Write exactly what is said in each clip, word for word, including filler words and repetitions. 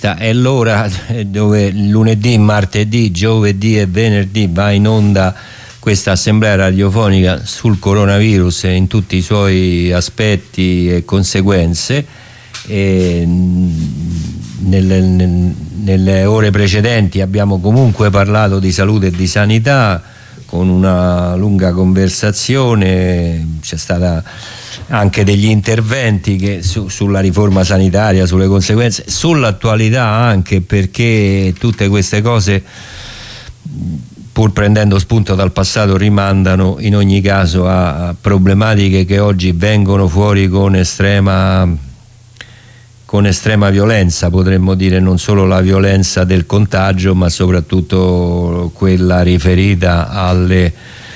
È l'ora dove lunedì, martedì, giovedì e venerdì va in onda questa assemblea radiofonica sul coronavirus in tutti i suoi aspetti e conseguenze. E nelle, nelle ore precedenti abbiamo comunque parlato di salute e di sanità con una lunga conversazione, c'è stata anche degli interventi che su, sulla riforma sanitaria, sulle conseguenze, sull'attualità anche, perché tutte queste cose, pur prendendo spunto dal passato, rimandano in ogni caso a problematiche che oggi vengono fuori con estrema con estrema violenza, potremmo dire, non solo la violenza del contagio, ma soprattutto quella riferita alle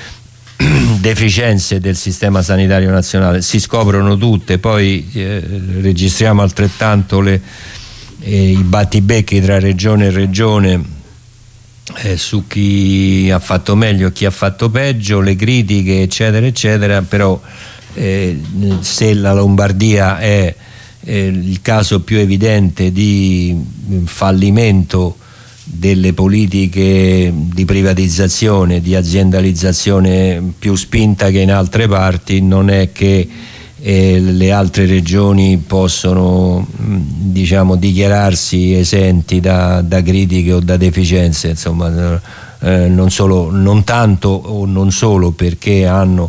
deficienze del sistema sanitario nazionale. Si scoprono tutte, poi eh, registriamo altrettanto le, eh, i battibecchi tra regione e regione eh, su chi ha fatto meglio e chi ha fatto peggio, le critiche eccetera eccetera, però eh, se la Lombardia è eh, il caso più evidente di fallimento delle politiche di privatizzazione, di aziendalizzazione più spinta che in altre parti, non è che eh, le altre regioni possono diciamo dichiararsi esenti da, da critiche o da deficienze, insomma eh, non solo, non tanto o non solo perché hanno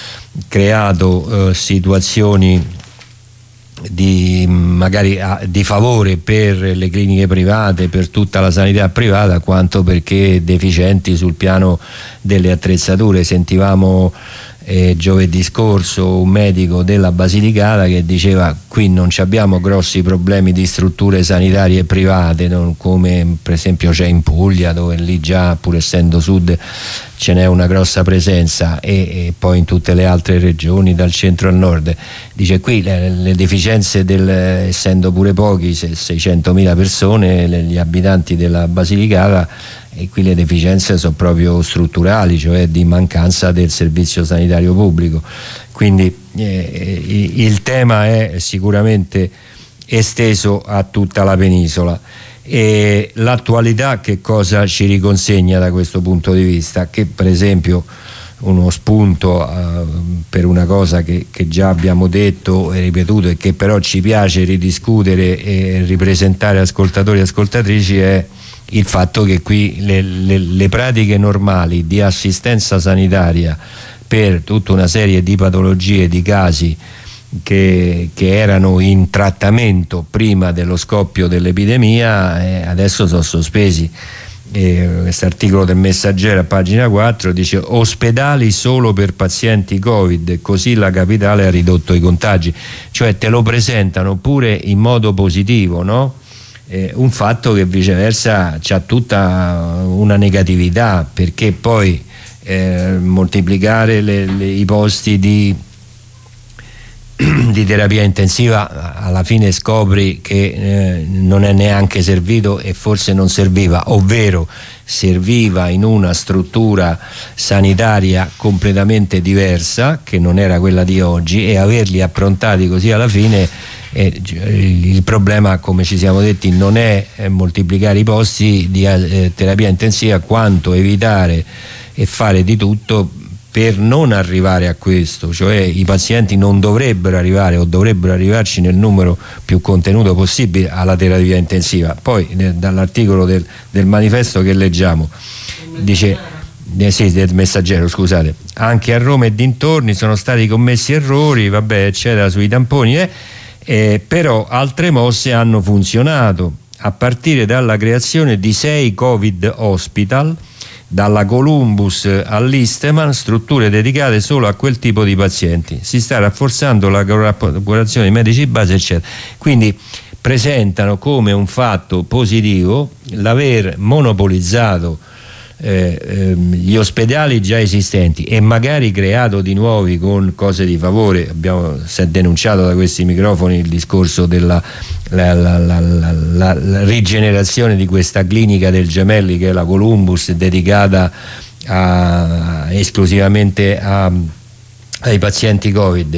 creato eh, situazioni di magari di favore per le cliniche private, per tutta la sanità privata, quanto perché deficienti sul piano delle attrezzature. Sentivamo eh, giovedì scorso un medico della Basilicata che diceva: qui non abbiamo grossi problemi di strutture sanitarie private, non come per esempio c'è in Puglia, dove lì già, pur essendo sud, ce n'è una grossa presenza, e, e poi in tutte le altre regioni dal centro al nord. Dice qui le, le deficienze del, essendo pure pochi, seicentomila persone, le, gli abitanti della Basilicata, e qui le deficienze sono proprio strutturali, cioè di mancanza del servizio sanitario pubblico. Quindi eh, il tema è sicuramente esteso a tutta la penisola. E l'attualità che cosa ci riconsegna da questo punto di vista? Che per esempio uno spunto uh, per una cosa che, che già abbiamo detto e ripetuto e che però ci piace ridiscutere e ripresentare ascoltatori e ascoltatrici è il fatto che qui le, le, le pratiche normali di assistenza sanitaria per tutta una serie di patologie, di casi Che, che erano in trattamento prima dello scoppio dell'epidemia, eh, adesso sono sospesi. Eh, questo articolo del Messaggero a pagina quattro dice: ospedali solo per pazienti Covid, così la capitale ha ridotto i contagi. Cioè te lo presentano pure in modo positivo, no? Eh, un fatto che viceversa c'ha tutta una negatività, perché poi eh, moltiplicare le, le, i posti di di terapia intensiva alla fine scopri che eh, non è neanche servito, e forse non serviva, ovvero serviva in una struttura sanitaria completamente diversa che non era quella di oggi, e averli approntati così alla fine eh, il problema, come ci siamo detti, non è eh, moltiplicare i posti di eh, terapia intensiva, quanto evitare e fare di tutto per non arrivare a questo. Cioè i pazienti non dovrebbero arrivare, o dovrebbero arrivarci nel numero più contenuto possibile, alla terapia intensiva. Poi eh, dall'articolo del, del manifesto che leggiamo dice eh, sì, del Messaggero, scusate, anche a Roma e dintorni sono stati commessi errori, vabbè eccetera, sui tamponi, eh, eh, però altre mosse hanno funzionato, a partire dalla creazione di sei Covid Hospital, dalla Columbus all'Isteman, strutture dedicate solo a quel tipo di pazienti. Si sta rafforzando la collaborazione di medici base, eccetera. Quindi presentano come un fatto positivo l'aver monopolizzato eh, ehm, gli ospedali già esistenti e magari creato di nuovi con cose di favore. Abbiamo, si è denunciato da questi microfoni il discorso della la, la, la, la, la, la rigenerazione di questa clinica del Gemelli, che è la Columbus, dedicata a, esclusivamente a ai pazienti Covid,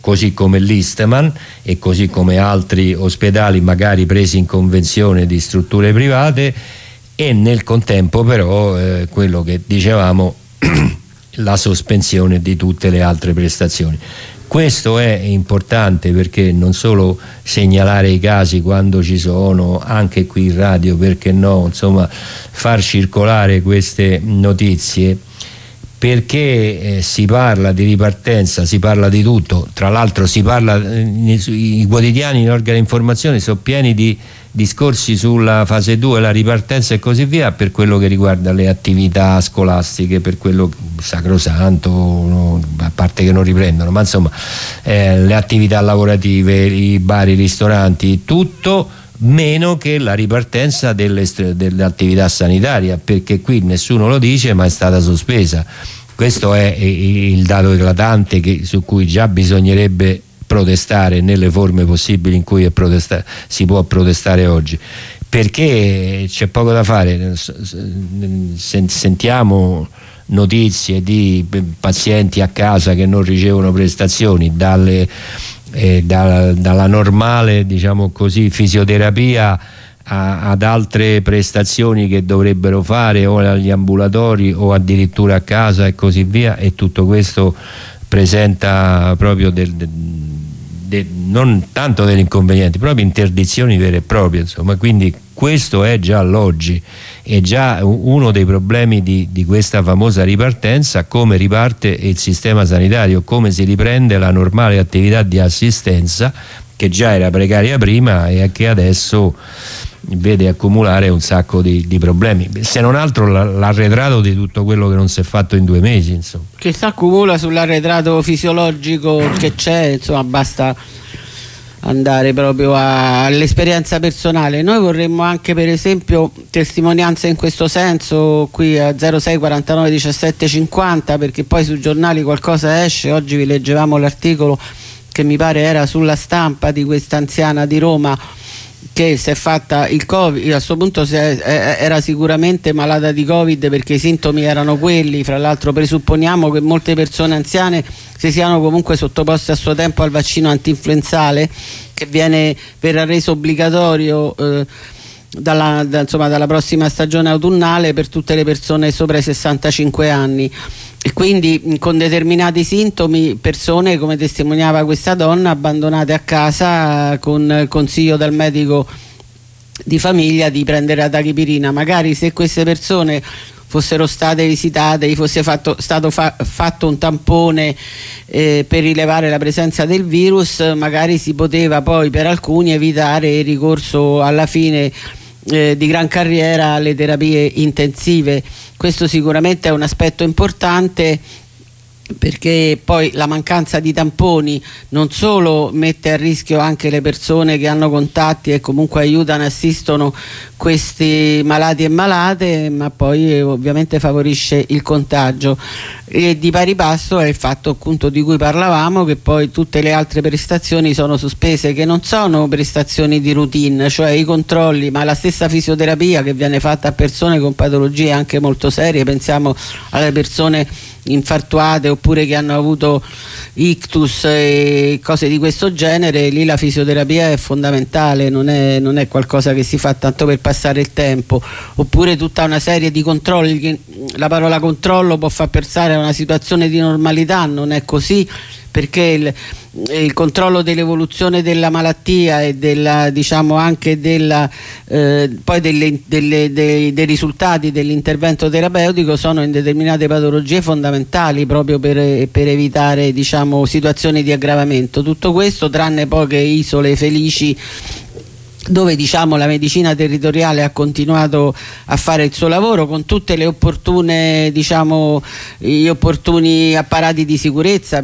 così come l'Eastman e così come altri ospedali magari presi in convenzione di strutture private, e nel contempo però eh, quello che dicevamo, la sospensione di tutte le altre prestazioni. Questo è importante perché non solo segnalare i casi quando ci sono, anche qui in radio, perché no, insomma, far circolare queste notizie, perché eh, si parla di ripartenza, si parla di tutto, tra l'altro si parla, eh, i quotidiani, gli organi di informazione sono pieni di discorsi sulla fase due, la ripartenza e così via, per quello che riguarda le attività scolastiche, per quello sacrosanto, no, a parte che non riprendono, ma insomma eh, le attività lavorative, i bar, i ristoranti, tutto meno che la ripartenza delle, delle attività sanitarie, perché qui nessuno lo dice ma è stata sospesa. Questo è il dato eclatante che, su cui già bisognerebbe protestare nelle forme possibili in cui è si può protestare oggi, perché c'è poco da fare. Sentiamo notizie di pazienti a casa che non ricevono prestazioni, dalle, eh, da, dalla normale, diciamo così, fisioterapia a, ad altre prestazioni che dovrebbero fare o agli ambulatori o addirittura a casa e così via, e tutto questo presenta proprio del, del, del, non tanto degli inconvenienti, proprio interdizioni vere e proprie, insomma. Quindi questo è già l'oggi, è già uno dei problemi di, di questa famosa ripartenza: come riparte il sistema sanitario, come si riprende la normale attività di assistenza che già era precaria prima e che adesso vede accumulare un sacco di, di problemi, se non altro l'arretrato di tutto quello che non si è fatto in due mesi, insomma. Che si accumula sull'arretrato fisiologico che c'è, insomma, basta andare proprio all'esperienza personale. Noi vorremmo anche, per esempio, testimonianze in questo senso qui a zero sei quarantanove diciassette cinquanta, perché poi sui giornali qualcosa esce. Oggi vi leggevamo l'articolo che mi pare era sulla Stampa di questa anziana di Roma che si è fatta il Covid, a questo punto è, era sicuramente malata di Covid, perché i sintomi erano quelli. Fra l'altro presupponiamo che molte persone anziane si siano comunque sottoposte a suo tempo al vaccino antinfluenzale, che viene verrà reso obbligatorio eh, dalla, da, insomma, dalla prossima stagione autunnale per tutte le persone sopra i sessantacinque anni. E quindi con determinati sintomi, persone, come testimoniava questa donna, abbandonate a casa con consiglio dal medico di famiglia di prendere la tachipirina. Magari se queste persone fossero state visitate, gli fosse fatto, stato fa, fatto un tampone eh, per rilevare la presenza del virus, magari si poteva poi per alcuni evitare il ricorso alla fine Eh, di gran carriera alle terapie intensive. Questo sicuramente è un aspetto importante, perché poi la mancanza di tamponi non solo mette a rischio anche le persone che hanno contatti e comunque aiutano e assistono questi malati e malate, ma poi eh, ovviamente favorisce il contagio. E di pari passo è il fatto, appunto, di cui parlavamo, che poi tutte le altre prestazioni sono sospese, che non sono prestazioni di routine, cioè i controlli, ma la stessa fisioterapia che viene fatta a persone con patologie anche molto serie. Pensiamo alle persone infartuate oppure che hanno avuto ictus e cose di questo genere. Lì la fisioterapia è fondamentale, non è, non è qualcosa che si fa tanto per passare il tempo. Oppure tutta una serie di controlli che la parola controllo può far pensare a una situazione di normalità, non è così, perché il, il controllo dell'evoluzione della malattia e della, diciamo anche della, eh, poi delle, delle, dei, dei risultati dell'intervento terapeutico sono in determinate patologie fondamentali, proprio per, per evitare, diciamo, situazioni di aggravamento. Tutto questo tranne poche isole felici dove, diciamo, la medicina territoriale ha continuato a fare il suo lavoro con tutte le opportune, diciamo, gli opportuni apparati di sicurezza,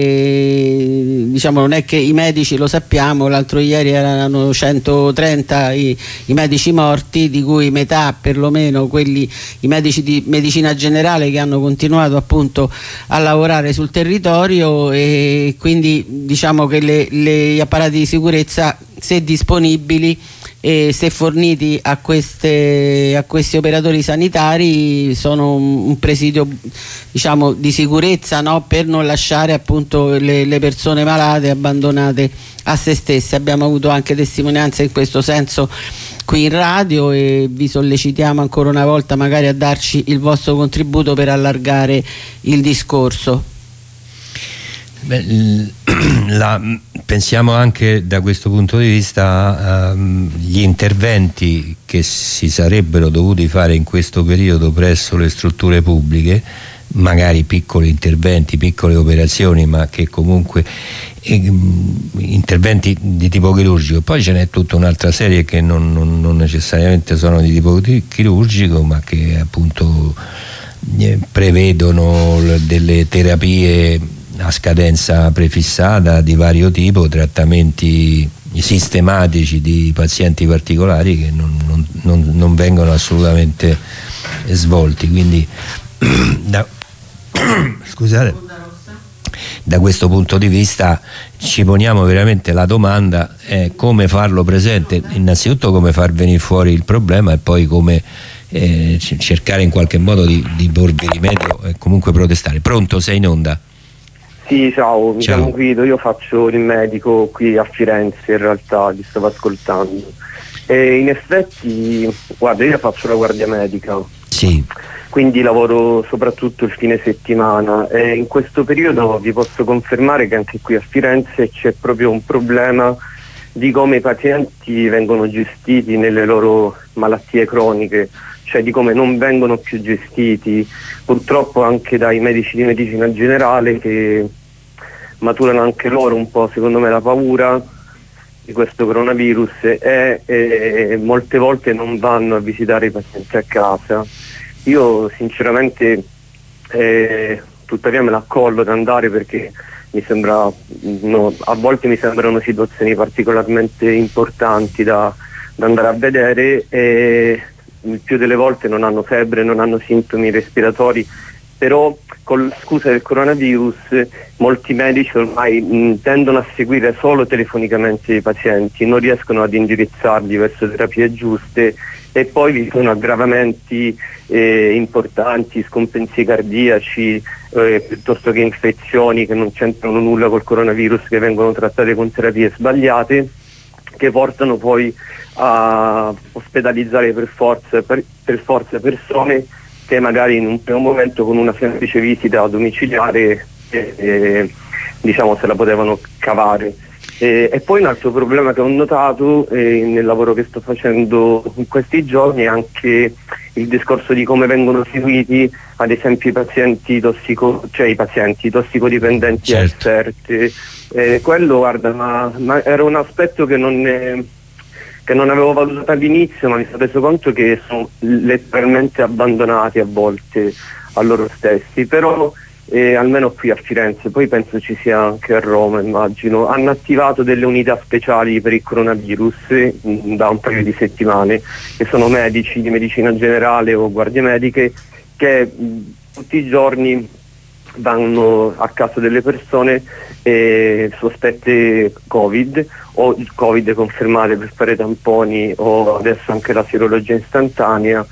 perché, diciamo, non è che i medici, lo sappiamo, l'altro ieri erano centotrenta i, i medici morti, di cui metà perlomeno quelli, i medici di medicina generale, che hanno continuato appunto a lavorare sul territorio, e quindi diciamo che le, le, gli apparati di sicurezza, se disponibili, e se forniti a, queste, a questi operatori sanitari sono un, un presidio, diciamo, di sicurezza, no? Per non lasciare appunto le, le persone malate abbandonate a se stesse. Abbiamo avuto anche testimonianze in questo senso qui in radio e vi sollecitiamo ancora una volta magari a darci il vostro contributo per allargare il discorso. Beh, la, pensiamo anche da questo punto di vista agli um, interventi che si sarebbero dovuti fare in questo periodo presso le strutture pubbliche, magari piccoli interventi, piccole operazioni, ma che comunque eh, interventi di tipo chirurgico. Poi ce n'è tutta un'altra serie che non, non, non necessariamente sono di tipo chirurgico, ma che appunto eh, prevedono delle terapie a scadenza prefissata di vario tipo, trattamenti sistematici di pazienti particolari che non, non, non, non vengono assolutamente svolti. Quindi da, scusate, da questo punto di vista ci poniamo veramente la domanda eh, come farlo presente, innanzitutto come far venire fuori il problema e poi come eh, cercare in qualche modo di, di porvi rimedio e comunque protestare. Pronto, sei in onda? Sì, ciao, mi ciao. chiamo Guido, io faccio il medico qui a Firenze, in realtà ti stavo ascoltando. E in effetti, guarda, io faccio la guardia medica, sì. Quindi lavoro soprattutto il fine settimana e in questo periodo vi posso confermare che anche qui a Firenze c'è proprio un problema di come i pazienti vengono gestiti nelle loro malattie croniche, cioè di come non vengono più gestiti purtroppo anche dai medici di medicina generale, che maturano anche loro un po', secondo me, la paura di questo coronavirus e, e molte volte non vanno a visitare i pazienti a casa. Io sinceramente eh, tuttavia me la accollo ad andare perché mi sembra, no, a volte mi sembrano situazioni particolarmente importanti da, da andare a vedere, e il più delle volte non hanno febbre, non hanno sintomi respiratori, però con la scusa del coronavirus molti medici ormai mh, tendono a seguire solo telefonicamente i pazienti, non riescono ad indirizzarli verso terapie giuste e poi vi sono aggravamenti eh, importanti, scompensi cardiaci, eh, piuttosto che infezioni che non c'entrano nulla col coronavirus, che vengono trattate con terapie sbagliate, che portano poi a ospedalizzare per forza, per, per forza persone che magari in un primo momento con una semplice visita domiciliare eh, eh, diciamo se la potevano cavare. Eh, e poi un altro problema che ho notato eh, nel lavoro che sto facendo in questi giorni è anche il discorso di come vengono seguiti ad esempio i pazienti tossico, cioè i pazienti tossicodipendenti, certo. esperte. Eh, quello guarda, ma, ma era un aspetto che non è, che non avevo valutato all'inizio, ma mi sono reso conto che sono letteralmente abbandonati a volte a loro stessi, però eh, almeno qui a Firenze, poi penso ci sia anche a Roma, immagino, hanno attivato delle unità speciali per il coronavirus mh, da un paio di settimane, che sono medici di medicina generale o guardie mediche che mh, tutti i giorni vanno a casa delle persone eh, sospette Covid o il Covid confermate per fare tamponi o adesso anche la sierologia istantanea,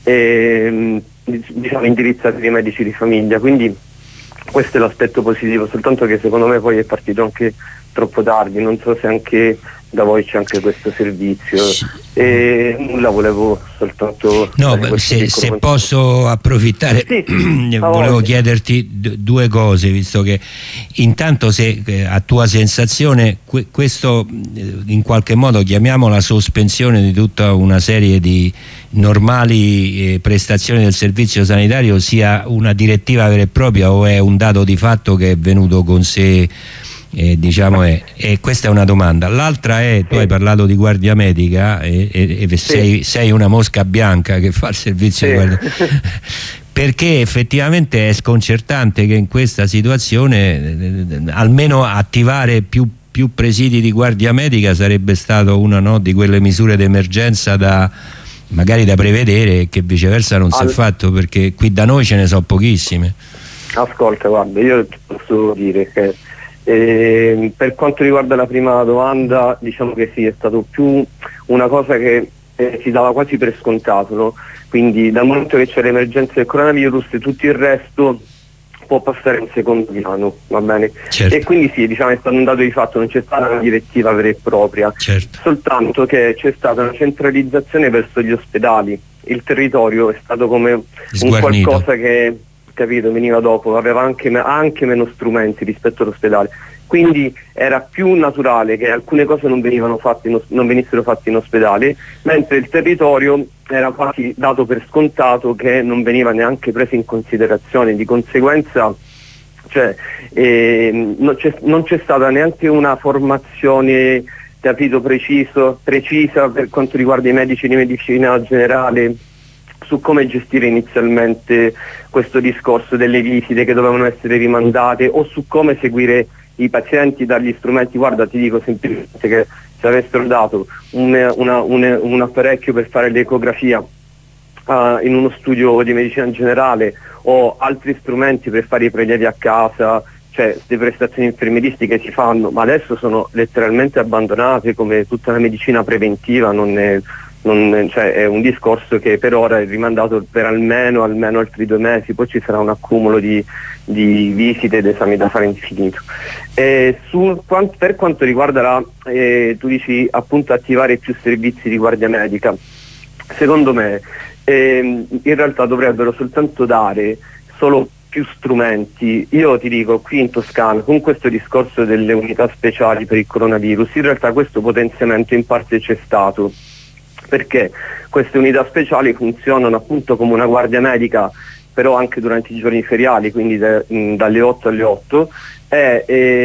e, diciamo indirizzati ai medici di famiglia. Quindi questo è l'aspetto positivo, soltanto che secondo me poi è partito anche troppo tardi, non so se anche da voi c'è anche questo servizio. E nulla, volevo soltanto no, se, se posso approfittare sì, volevo chiederti d- due cose, visto che intanto se eh, a tua sensazione que- questo eh, in qualche modo, chiamiamo la sospensione di tutta una serie di normali eh, prestazioni del servizio sanitario, sia una direttiva vera e propria o è un dato di fatto che è venuto con sé? Eh, diciamo è, e questa è una domanda. L'altra è, tu sì. hai parlato di guardia medica e, e, e sei, sì. sei una mosca bianca che fa il servizio sì. di guardia perché effettivamente è sconcertante che in questa situazione eh, almeno attivare più, più presidi di guardia medica sarebbe stato una, no, di quelle misure d'emergenza da magari da prevedere, che viceversa non Al... si è fatto, perché qui da noi ce ne sono pochissime. Ascolta, guarda, io ti posso dire che E per quanto riguarda la prima domanda, diciamo che sì, è stato più una cosa che eh, si dava quasi per scontato, no? Quindi dal momento che c'è l'emergenza del coronavirus tutto il resto può passare in secondo piano, va bene? Certo. E quindi sì, diciamo, è stato un dato di fatto, non c'è stata una direttiva vera e propria, certo. soltanto che c'è stata una centralizzazione verso gli ospedali. Il territorio è stato come un qualcosa che, capito, veniva dopo, aveva anche, anche meno strumenti rispetto all'ospedale, quindi era più naturale che alcune cose non venivano fatte in, non venissero fatte in ospedale, mentre il territorio era quasi dato per scontato che non veniva neanche preso in considerazione. Di conseguenza, cioè, eh, non, c'è, non c'è stata neanche una formazione, capito, preciso, precisa per quanto riguarda i medici di medicina generale su come gestire inizialmente questo discorso delle visite che dovevano essere rimandate, o su come seguire i pazienti dagli strumenti. Guarda, ti dico semplicemente che se avessero dato un, una, un, un apparecchio per fare l'ecografia uh, in uno studio di medicina generale, o altri strumenti per fare i prelievi a casa, cioè le prestazioni infermieristiche si fanno, ma adesso sono letteralmente abbandonate, come tutta la medicina preventiva. Non è, non, cioè, è un discorso che per ora è rimandato per almeno, almeno altri due mesi, poi ci sarà un accumulo di, di visite ed esami da fare infinito. E sul, per quanto riguarda la, eh, tu dici appunto attivare più servizi di guardia medica, secondo me eh, in realtà dovrebbero soltanto dare solo più strumenti. Io ti dico, qui in Toscana, con questo discorso delle unità speciali per il coronavirus, in realtà questo potenziamento in parte c'è stato, perché queste unità speciali funzionano appunto come una guardia medica, però anche durante i giorni feriali, quindi de, mh, dalle otto alle otto, e,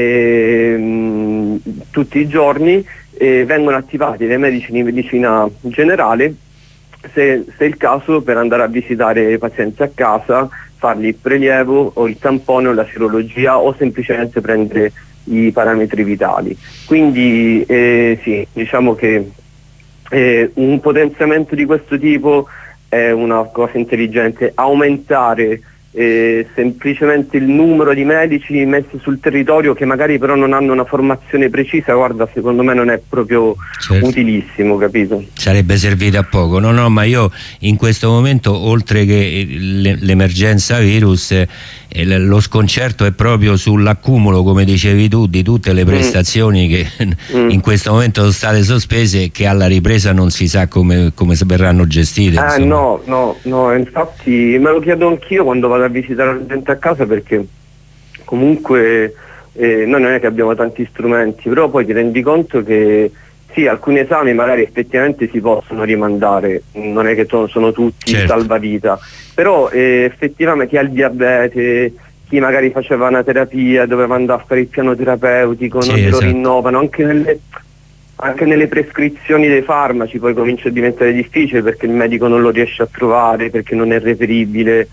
e, mh, tutti i giorni e vengono attivati dai medici di medicina generale, se, se è il caso, per andare a visitare i pazienti a casa, fargli il prelievo o il tampone o la serologia, o semplicemente prendere i parametri vitali. Quindi eh, sì, diciamo che eh, un potenziamento di questo tipo è una cosa intelligente. Aumentare eh, semplicemente il numero di medici messi sul territorio, che magari però non hanno una formazione precisa, guarda, secondo me non è proprio certo. utilissimo, capito? Sarebbe servito a poco. No, no, ma io in questo momento, oltre che l'emergenza virus, eh, lo sconcerto è proprio sull'accumulo, come dicevi tu, di tutte le prestazioni mm. che mm. in questo momento sono state sospese, che alla ripresa non si sa come, come verranno gestite. Ah, no, no, no, infatti me lo chiedo anch'io quando vado a visitare la gente a casa, perché comunque eh, noi non è che abbiamo tanti strumenti, però poi ti rendi conto che sì, alcuni esami magari effettivamente si possono rimandare, non è che sono tutti certo. salvavita, però eh, effettivamente chi ha il diabete, chi magari faceva una terapia, doveva andare a fare il piano terapeutico, sì, non esatto. lo rinnovano, anche nelle, anche nelle prescrizioni dei farmaci poi comincia a diventare difficile, perché il medico non lo riesce a trovare, perché non è reperibile.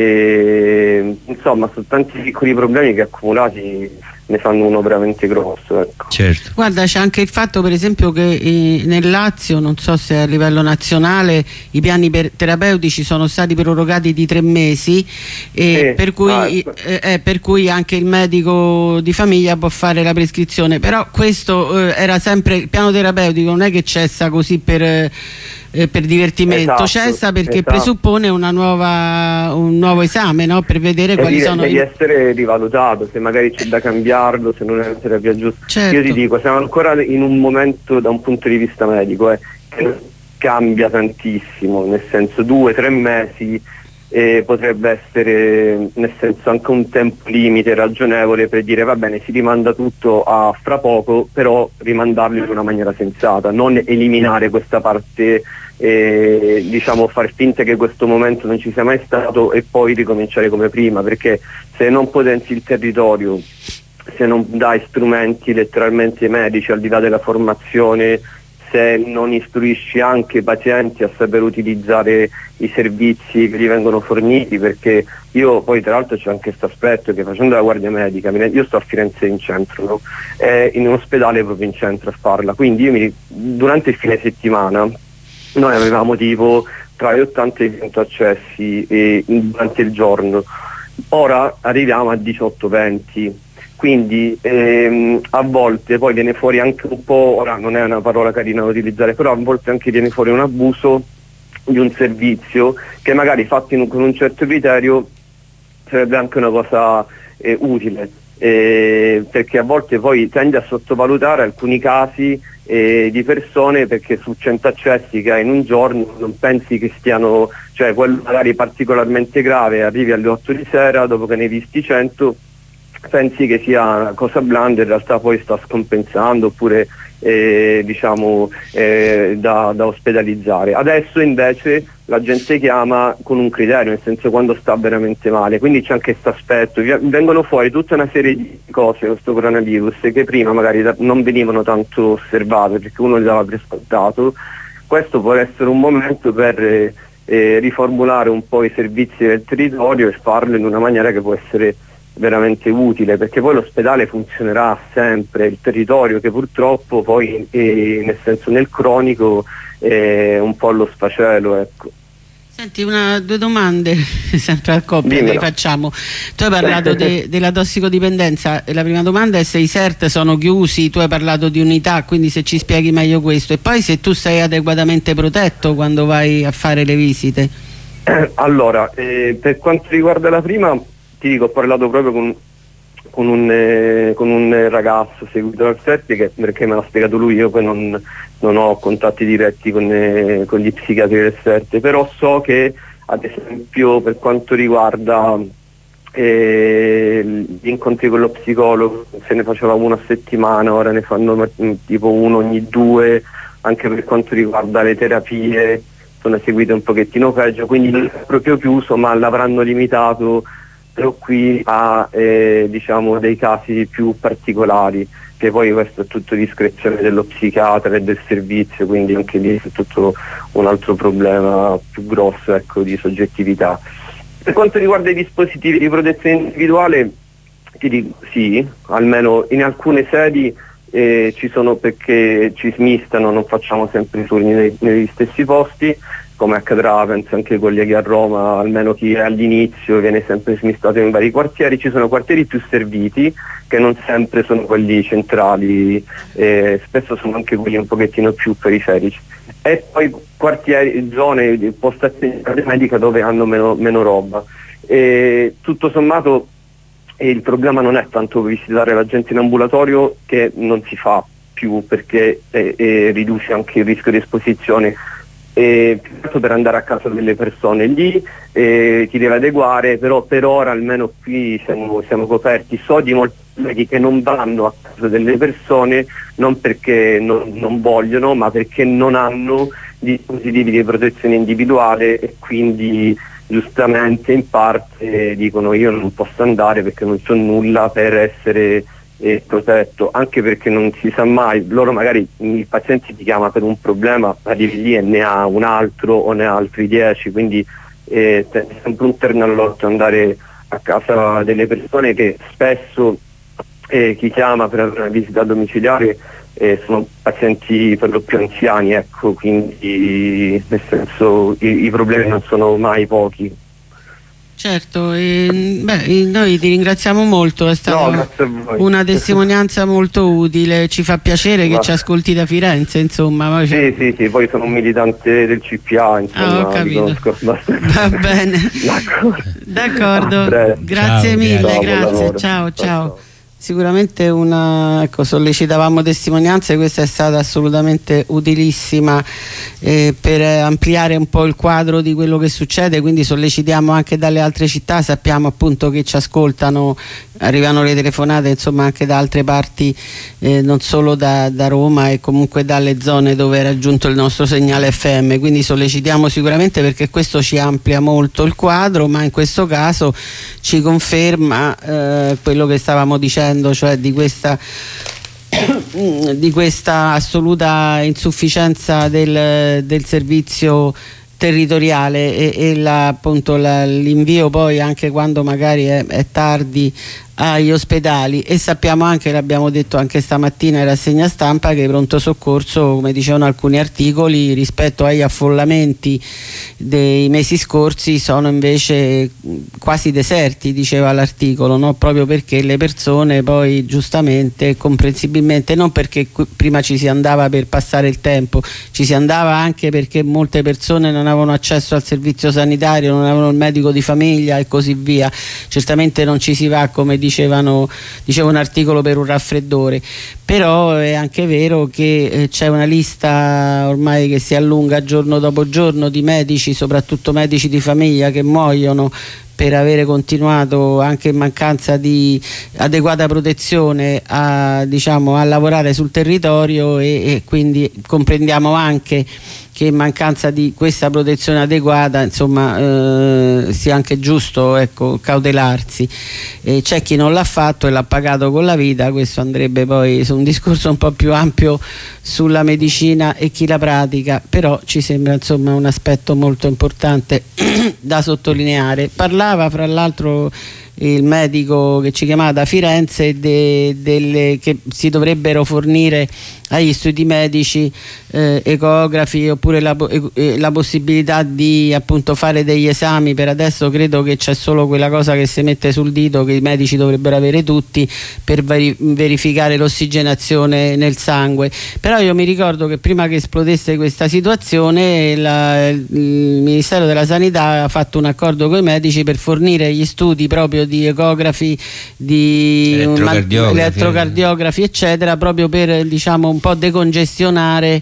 E, insomma, sono tanti piccoli problemi che accumulati ne fanno uno veramente grosso, ecco. Certo. Guarda, c'è anche il fatto per esempio che eh, nel Lazio, non so se a livello nazionale, i piani per, terapeutici sono stati prorogati di tre mesi, eh, sì. per, cui, ah, ecco. eh, eh, per cui anche il medico di famiglia può fare la prescrizione, però questo eh, era sempre il piano terapeutico, non è che cessa così per... Eh, Eh, per divertimento, esatto, cessa perché esatto. presuppone una nuova, un nuovo esame, no? Per vedere e quali dire, sono devi i... essere rivalutato, se magari c'è da cambiarlo, se non è la terapia giusta. Certo. Io ti dico, siamo ancora in un momento da un punto di vista medico eh, che cambia tantissimo, nel senso due, tre mesi eh, potrebbe essere, nel senso, anche un tempo limite ragionevole per dire va bene, si rimanda tutto a fra poco, però rimandarlo in una maniera sensata, non eliminare questa parte, eh, diciamo far finta che questo momento non ci sia mai stato e poi ricominciare come prima, perché se non potenzi il territorio, se non dai strumenti letteralmente ai medici, al di là della formazione, se non istruisci anche i pazienti a saper utilizzare i servizi che gli vengono forniti, perché io poi tra l'altro c'è anche questo aspetto che facendo la guardia medica, io sto a Firenze in centro, no? eh, in un ospedale proprio in centro a farla, quindi io mi, durante il fine settimana noi avevamo tipo tra gli ottanta e i cento accessi eh, durante il giorno, ora arriviamo a diciotto venti. quindi ehm, a volte poi viene fuori anche un po', ora non è una parola carina da utilizzare, però a volte anche viene fuori un abuso di un servizio che magari fatto in, con un certo criterio sarebbe anche una cosa eh, utile, eh, perché a volte poi tende a sottovalutare alcuni casi eh, di persone, perché su cento accessi che hai in un giorno non pensi che stiano, cioè quello magari particolarmente grave arrivi alle otto di sera dopo che ne hai visti cento, pensi che sia una cosa blanda, in realtà poi sta scompensando oppure eh, diciamo eh, da, da ospedalizzare. Adesso invece la gente chiama con un criterio, nel senso quando sta veramente male, quindi c'è anche questo aspetto, vengono fuori tutta una serie di cose con questo coronavirus che prima magari non venivano tanto osservate perché uno li dava per scontato. Questo può essere un momento per eh, eh, riformulare un po' i servizi del territorio e farlo in una maniera che può essere veramente utile, perché poi l'ospedale funzionerà sempre, il territorio che purtroppo poi eh, nel senso nel cronico è un po' allo sfacelo, ecco. Senti, una, due domande sempre al coppia che facciamo. Tu hai parlato de, della tossicodipendenza e la prima domanda è se i S E R T sono chiusi, tu hai parlato di unità, quindi se ci spieghi meglio questo, e poi se tu sei adeguatamente protetto quando vai a fare le visite. Allora, eh, per quanto riguarda la prima, ti dico, ho parlato proprio con, con, un, eh, con un ragazzo seguito dal S E R T che, perché me l'ha spiegato lui, io poi non, non ho contatti diretti con, eh, con gli psichiatri del S E R T, però so che ad esempio per quanto riguarda eh, gli incontri con lo psicologo se ne faceva uno a settimana, ora ne fanno tipo uno ogni due, anche per quanto riguarda le terapie sono eseguite un pochettino peggio, quindi non è proprio chiuso, ma l'avranno limitato però qui a eh, diciamo dei casi più particolari, che poi questo è tutto discrezione dello psichiatra e del servizio, quindi anche lì è tutto un altro problema più grosso, ecco, di soggettività. Per quanto riguarda i dispositivi di protezione individuale, ti dico sì, almeno in alcune sedi eh, ci sono, perché ci smistano, non facciamo sempre i turni nei, negli stessi posti, come accadrà penso anche ai colleghi a Roma, almeno chi è all'inizio viene sempre smistato in vari quartieri. Ci sono quartieri più serviti che non sempre sono quelli centrali, eh, spesso sono anche quelli un pochettino più periferici, e poi quartieri, zone di postazione medica dove hanno meno, meno roba. E tutto sommato eh, il problema non è tanto visitare la gente in ambulatorio, che non si fa più perché eh, eh, riduce anche il rischio di esposizione, e piuttosto per andare a casa delle persone lì eh, ti deve adeguare, però per ora almeno qui siamo, siamo coperti. So di molti colleghi che non vanno a casa delle persone non perché non, non vogliono, ma perché non hanno dispositivi di protezione individuale e quindi giustamente in parte dicono io non posso andare perché non so nulla per essere eh, protetto, anche perché non si sa mai, loro magari il paziente ti chiama per un problema, arrivi lì e ne ha un altro o ne ha altri dieci, quindi eh, è sempre un terno all'otto andare a casa delle persone che spesso eh, chi chiama per una visita domiciliare eh, sono pazienti per lo più anziani, ecco, quindi nel senso i, i problemi non sono mai pochi. Certo, e, beh, noi ti ringraziamo molto, è stata no, una testimonianza molto utile, ci fa piacere che ci ascolti da Firenze, insomma. Sì, sì, sì, poi sono un militante del C P A, insomma, ah, ho capito. Va bene, d'accordo, grazie ciao, mille, ciao, grazie, ciao, ciao. ciao. Sicuramente una, ecco, sollecitavamo testimonianze, questa è stata assolutamente utilissima eh, per ampliare un po' il quadro di quello che succede, quindi sollecitiamo anche dalle altre città, sappiamo appunto che ci ascoltano, arrivano le telefonate insomma anche da altre parti, eh, non solo da, da Roma e comunque dalle zone dove è raggiunto il nostro segnale F M, quindi sollecitiamo sicuramente perché questo ci amplia molto il quadro, ma in questo caso ci conferma eh, quello che stavamo dicendo, cioè di questa di questa assoluta insufficienza del, del servizio territoriale e, e la, appunto l'invio poi anche quando magari è, è tardi agli ospedali, e sappiamo anche, l'abbiamo detto anche stamattina in rassegna stampa, che i pronto soccorso, come dicevano alcuni articoli, rispetto agli affollamenti dei mesi scorsi sono invece quasi deserti, diceva l'articolo, no? Proprio perché le persone poi giustamente e comprensibilmente, non perché prima ci si andava per passare il tempo, ci si andava anche perché molte persone non avevano accesso al servizio sanitario, non avevano il medico di famiglia e così via. Certamente non ci si va, come dicevano, diceva un articolo, per un raffreddore, però è anche vero che eh, c'è una lista ormai che si allunga giorno dopo giorno di medici, soprattutto medici di famiglia, che muoiono per avere continuato, anche in mancanza di adeguata protezione, a, diciamo, a lavorare sul territorio, e, e quindi comprendiamo anche che in mancanza di questa protezione adeguata, insomma, eh, sia anche giusto, ecco, cautelarsi. E c'è chi non l'ha fatto e l'ha pagato con la vita. Questo andrebbe poi su un discorso un po' più ampio sulla medicina e chi la pratica, però ci sembra, insomma, un aspetto molto importante da sottolineare. Parlava fra l'altro il medico che ci chiamava da Firenze de, delle, che si dovrebbero fornire agli studi medici eh, ecografi, oppure la, eh, la possibilità di appunto fare degli esami. Per adesso credo che c'è solo quella cosa che si mette sul dito, che i medici dovrebbero avere tutti, per veri, verificare l'ossigenazione nel sangue. Però io mi ricordo che prima che esplodesse questa situazione la, il Ministero della Sanità ha fatto un accordo con i medici per fornire gli studi proprio di ecografi, di elettrocardiografi, elettrocardiografi eccetera, proprio per, diciamo, un po' decongestionare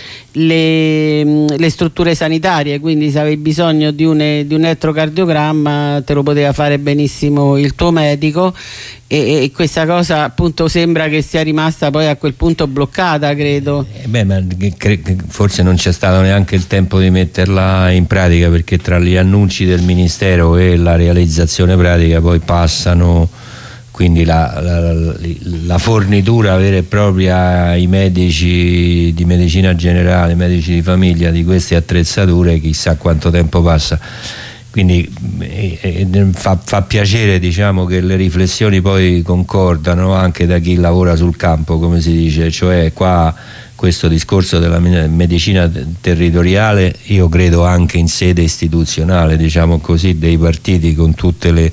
le, le strutture sanitarie. Quindi se avevi bisogno di un, di un elettrocardiogramma te lo poteva fare benissimo il tuo medico, e, e questa cosa appunto sembra che sia rimasta poi a quel punto bloccata, credo. Eh beh, ma forse non c'è stato neanche il tempo di metterla in pratica, perché tra gli annunci del Ministero e la realizzazione pratica poi passano, quindi la, la, la fornitura vera e propria ai medici di medicina generale, medici di famiglia, di queste attrezzature, chissà quanto tempo passa. Quindi eh, eh, fa, fa piacere, diciamo, che le riflessioni poi concordano anche da chi lavora sul campo, come si dice, cioè qua questo discorso della medicina territoriale, io credo anche in sede istituzionale, diciamo così, dei partiti, con tutte le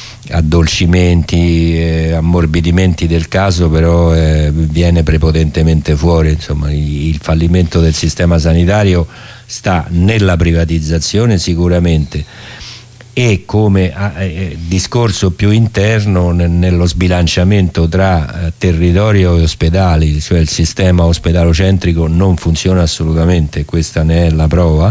addolcimenti e ammorbidimenti del caso, però eh, viene prepotentemente fuori. Insomma, il fallimento del sistema sanitario sta nella privatizzazione sicuramente, e come eh, discorso più interno nello sbilanciamento tra eh, territorio e ospedali, cioè il sistema ospedalocentrico non funziona assolutamente, questa ne è la prova.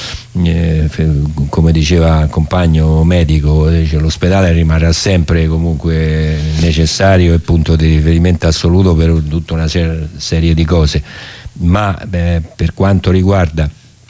Eh, come diceva il compagno medico, dice, l'ospedale rimarrà sempre comunque necessario e punto di riferimento assoluto per tutta una ser- serie di cose, ma beh, per quanto riguarda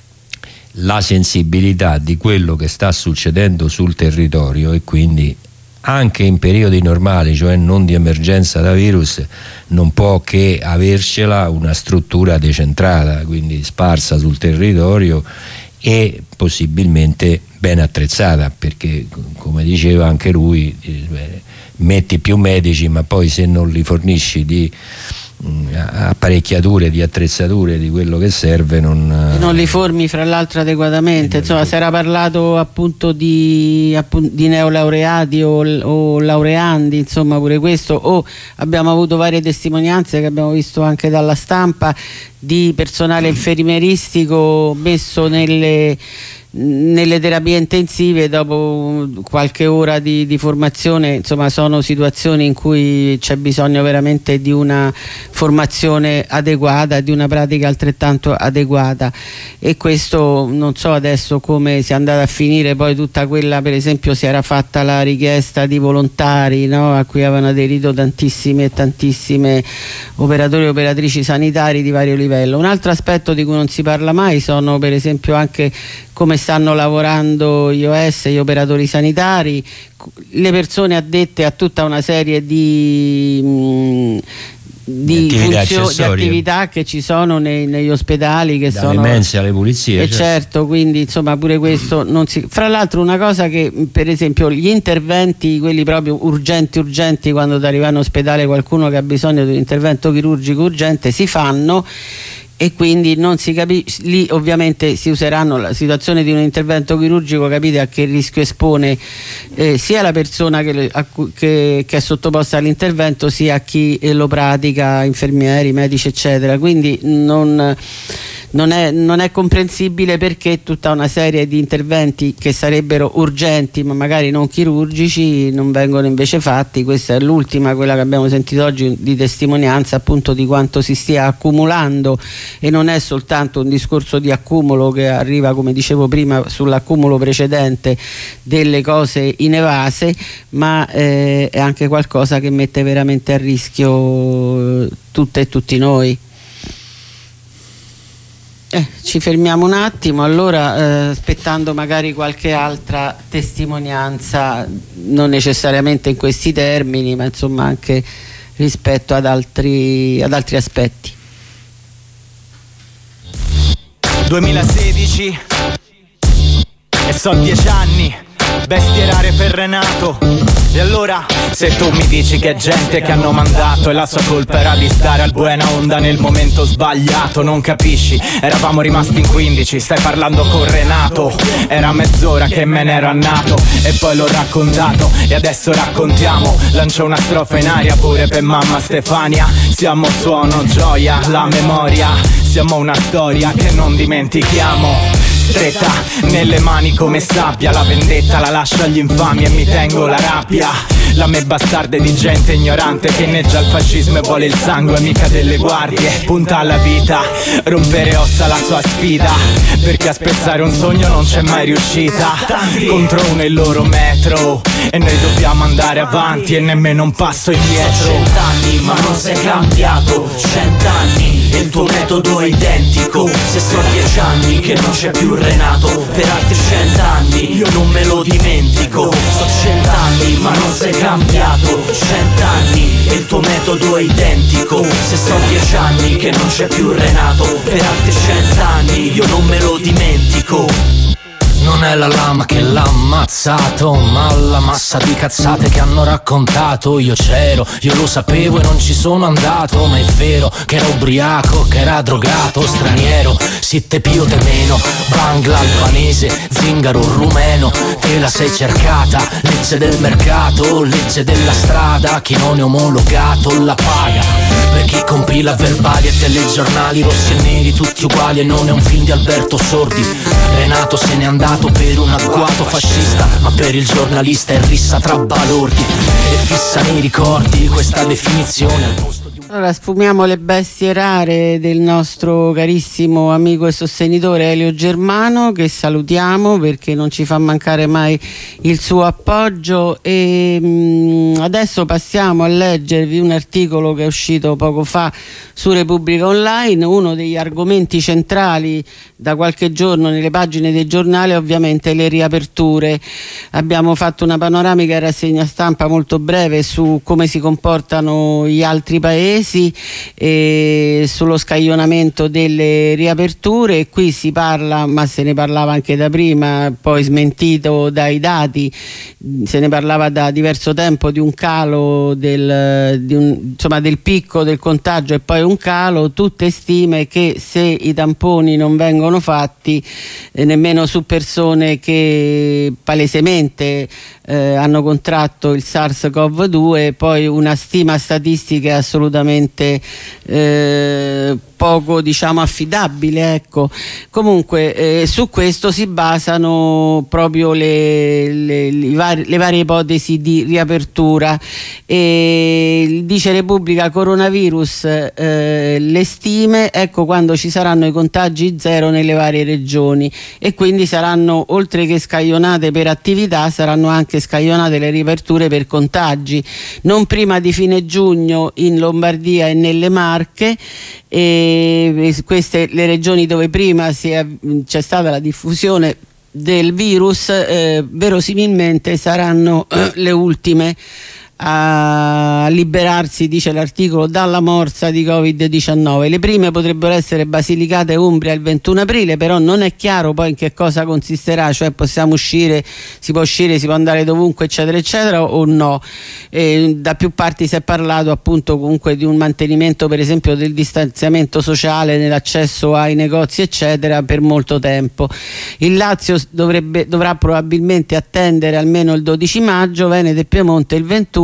la sensibilità di quello che sta succedendo sul territorio, e quindi anche in periodi normali, cioè non di emergenza da virus, non può che avercela una struttura decentrata, quindi sparsa sul territorio e possibilmente ben attrezzata, perché come diceva anche lui, metti più medici, ma poi se non li fornisci di apparecchiature, di attrezzature, di quello che serve, non, non li formi fra l'altro adeguatamente. Insomma, si era parlato appunto di, appunto, di neolaureati o, o laureandi, insomma pure questo, o abbiamo avuto varie testimonianze che abbiamo visto anche dalla stampa di personale infermieristico messo nelle nelle terapie intensive dopo qualche ora di, di formazione. Insomma, sono situazioni in cui c'è bisogno veramente di una formazione adeguata, di una pratica altrettanto adeguata, e questo non so adesso come sia andata a finire poi tutta quella, per esempio si era fatta la richiesta di volontari, no? A cui avevano aderito tantissime e tantissime operatori e operatrici sanitari di vario livello. Un altro aspetto di cui non si parla mai sono per esempio anche come stanno lavorando gli O S, gli operatori sanitari, le persone addette a tutta una serie di, mh, di, di, attività, funzio- di attività che ci sono nei, negli ospedali, che dalle sono mense alle pulizie, e certo. certo, quindi insomma pure questo non si... Fra l'altro una cosa che per esempio gli interventi, quelli proprio urgenti urgenti, quando ti arriva in ospedale qualcuno che ha bisogno di un intervento chirurgico urgente, si fanno, e quindi non si capisce, lì ovviamente si useranno la situazione di un intervento chirurgico, capite a che rischio espone eh, sia la persona che, a, che, che è sottoposta all'intervento, sia chi lo pratica, infermieri, medici eccetera, quindi non, non, è, non è comprensibile perché tutta una serie di interventi che sarebbero urgenti ma magari non chirurgici non vengono invece fatti. Questa è l'ultima, quella che abbiamo sentito oggi, di testimonianza appunto di quanto si stia accumulando, e non è soltanto un discorso di accumulo che arriva, come dicevo prima, sull'accumulo precedente delle cose inevase, ma eh, è anche qualcosa che mette veramente a rischio tutte e tutti noi. Eh, ci fermiamo un attimo allora, eh, aspettando magari qualche altra testimonianza, non necessariamente in questi termini, ma insomma anche rispetto ad altri, ad altri aspetti. duemilasedici e so dieci anni, bestie rare per Renato. E allora, se tu mi dici che è gente che hanno mandato e la sua colpa era di stare al buena onda nel momento sbagliato, non capisci, eravamo rimasti in quindici, stai parlando con Renato. Era mezz'ora che me ne ero annato e poi l'ho raccontato e adesso raccontiamo. Lanciò una strofa in aria pure per mamma Stefania. Siamo suono, gioia, la memoria, siamo una storia che non dimentichiamo. Stretta nelle mani come sabbia, la vendetta la lascio agli infami e mi tengo la rabbia. La me bastarda di gente ignorante che inneggia al fascismo e vuole il sangue mica delle guardie. Punta alla vita, rompere ossa la sua sfida, perché a spezzare un sogno non c'è mai riuscita. Contro uno il loro metro e noi dobbiamo andare avanti e nemmeno un passo indietro. Cent'anni ma non sei cambiato, cent'anni e il tuo metodo è identico. Se sono dieci anni che non c'è più Renato, per altri cent'anni io non me lo dimentico. So cent'anni ma non sei cambiato, cent'anni e il tuo metodo è identico. Se sono dieci anni che non c'è più Renato, per altri cent'anni io non me lo dimentico. Non è la lama che l'ha ammazzato, ma la massa di cazzate che hanno raccontato. Io c'ero, io lo sapevo e non ci sono andato, ma è vero che era ubriaco, che era drogato, straniero, sitte pio te meno, bangla albanese, zingaro rumeno. Te la sei cercata, legge del mercato, legge della strada, chi non è omologato la paga. Per chi compila verbali e telegiornali rossi e neri tutti uguali, e non è un film di Alberto Sordi. Renato se n'è andato per un agguato fascista, ma per il giornalista è rissa tra balordi e fissa nei ricordi questa definizione al posto di un... Allora sfumiamo le bestie rare del nostro carissimo amico e sostenitore Elio Germano, che salutiamo perché non ci fa mancare mai il suo appoggio, e mh, adesso passiamo a leggervi un articolo che è uscito poco fa su Repubblica Online. Uno degli argomenti centrali da qualche giorno nelle pagine dei giornali è ovviamente le riaperture. Abbiamo fatto una panoramica rassegna stampa molto breve su come si comportano gli altri paesi e sullo scaglionamento delle riaperture, e qui si parla, ma se ne parlava anche da prima, poi smentito dai dati, se ne parlava da diverso tempo di un calo del, di un, insomma, del picco del contagio e poi un calo, tutte stime che se i tamponi non vengono fatti eh, nemmeno su persone che palesemente eh, hanno contratto il SARS-CoV due, poi una stima statistica assolutamente eh, poco, diciamo, affidabile, ecco. Comunque eh, su questo si basano proprio le, le, le, varie, le varie ipotesi di riapertura, e dice Repubblica: coronavirus, eh, le stime, ecco quando ci saranno i contagi zero nelle varie regioni, e quindi saranno, oltre che scaglionate per attività, saranno anche scaglionate le riaperture per contagi, non prima di fine giugno in Lombardia e nelle Marche, e queste le regioni dove prima si è, c'è stata la diffusione del virus, eh, verosimilmente saranno eh, le ultime a liberarsi, dice l'articolo, dalla morsa di covid diciannove. Le prime potrebbero essere Basilicata e Umbria il ventuno aprile, però non è chiaro poi in che cosa consisterà, cioè possiamo uscire, si può uscire, si può andare dovunque eccetera eccetera o no. E da più parti si è parlato appunto comunque di un mantenimento per esempio del distanziamento sociale nell'accesso ai negozi eccetera per molto tempo. Il Lazio dovrebbe, dovrà probabilmente attendere almeno il dodici maggio, Veneto e Piemonte il ventuno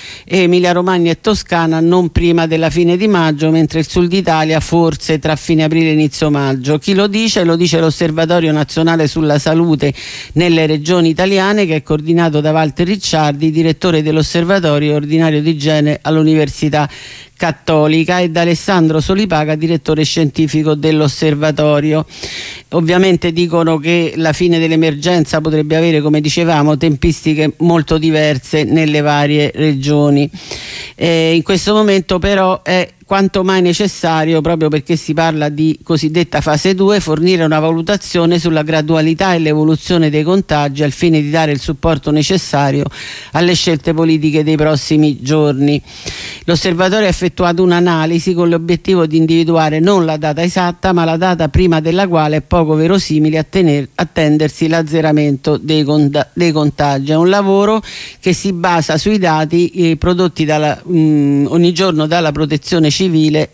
e Emilia Romagna e Toscana non prima della fine di maggio, mentre il Sud Italia forse tra fine aprile e inizio maggio. Chi lo dice? Lo dice l'Osservatorio Nazionale sulla Salute nelle regioni italiane, che è coordinato da Walter Ricciardi, direttore dell'Osservatorio e ordinario di igiene all'Università Cattolica, e da Alessandro Solipaga, direttore scientifico dell'osservatorio. Ovviamente dicono che la fine dell'emergenza potrebbe avere, come dicevamo, tempistiche molto diverse nelle varie regioni. Eh, in questo momento però è quanto mai necessario, proprio perché si parla di cosiddetta fase due, fornire una valutazione sulla gradualità e l'evoluzione dei contagi al fine di dare il supporto necessario alle scelte politiche dei prossimi giorni. L'osservatorio ha effettuato un'analisi con l'obiettivo di individuare non la data esatta, ma la data prima della quale è poco verosimile attener, attendersi l'azzeramento dei, dei contagi. È un lavoro che si basa sui dati eh, prodotti dalla, mh, ogni giorno dalla Protezione Civile